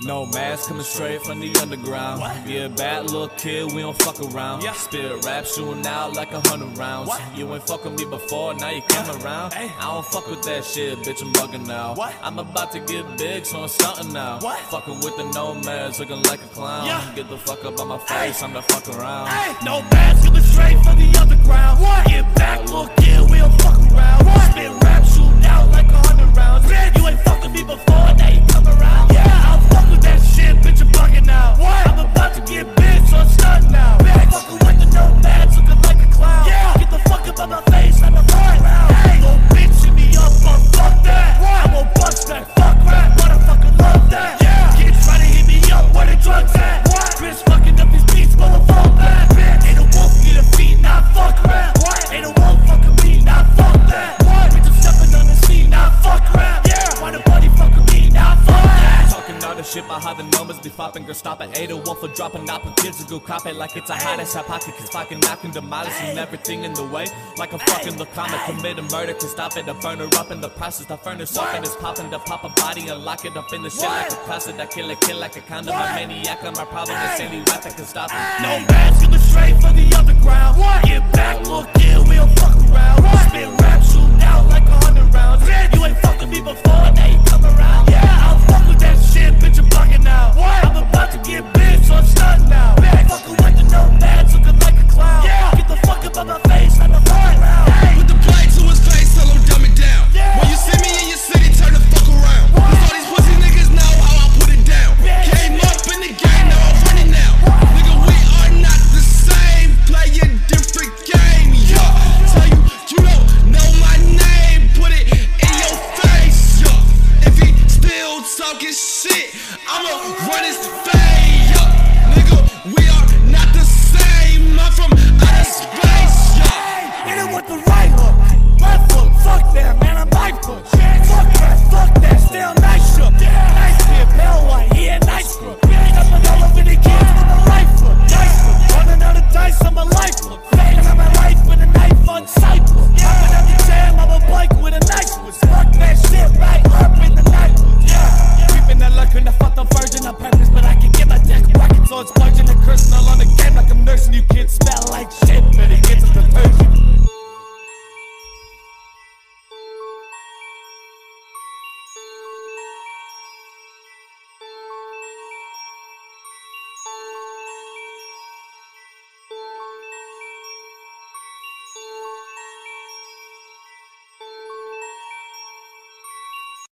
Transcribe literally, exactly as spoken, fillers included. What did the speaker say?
No mask coming straight from the underground. What? Yeah, bad little kid, we don't fuck around. Yeah. Spit rap shooting out like a hundred rounds. What? You ain't fuck with me before, now you come yeah. around. Hey. I don't fuck with that shit, bitch, I'm bugging now. What? I'm about to get big, so I'm stunting now. What? Fucking with the nomads, looking like a clown. Yeah. Get the fuck up on my face, hey. I'm the fuck around. Hey. No mask coming straight from the underground. What? Get back, little kid, we don't fuck around. What? Spit rap shooting out like a hundred rounds. Bitch. You ain't fuck with me before, now you come around. Yeah. That shit, bitch, I'm bugging now. What? I'm about to get big, so I'm stunned now. Bitch, fucking with the nomads, looking like a clown. Yeah, get the fuck up on my face, I'm a fucking round. Hey, little bitch, hit me up, but fuck that. What? I'm gon' bust that fuck rap, but I fucking love that. Yeah, kids try to hit me up, where the drugs at? What? Bitch, fucking up these beats, full of fall back. Bitch, ain't a wolf, get a feet, not fuck rap. What? Ain't a wolf, fucking me, not fuck that. What? Bitch, I'm stepping on the scene, not fuck rap. Yeah, why the buddy fucking me, not fuck that? Talking all the shit about how the numbers be flopping. Girl, stop it, eight oh one for dropping out. But kids will go cop it like it's a hot ass hot pocket. Cause fucking knocking, demolishing everything in the way. Like a fucking look comic, commit a murder. Can stop it, to burn her up in the process. The furnace up and it's popping. To pop a body and lock it up in the shit like a closet. I kill a kid like a condom. A maniac, and my problem is any rap that can stop it. No mask, coming straight from the underground. Get